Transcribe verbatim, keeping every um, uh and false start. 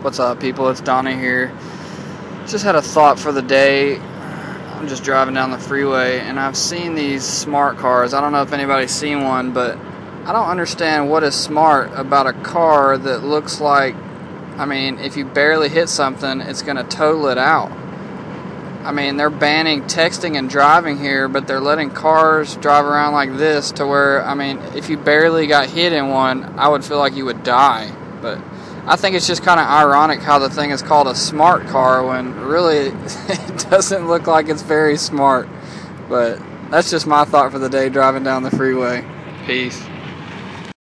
What's up, people? It's Donnie here. Just had a thought for the day. I'm just driving down the freeway and I've seen these smart cars. I don't know if anybody's seen one, but I don't understand what is smart about a car that looks like, I mean, if you barely hit something, it's going to total it out. I mean, they're banning texting and driving here, but they're letting cars drive around like this to where, I mean, if you barely got hit in one, I would feel like you would die. But I think it's just kind of ironic how the thing is called a smart car when really it doesn't look like it's very smart. But that's just my thought for the day driving down the freeway. Peace.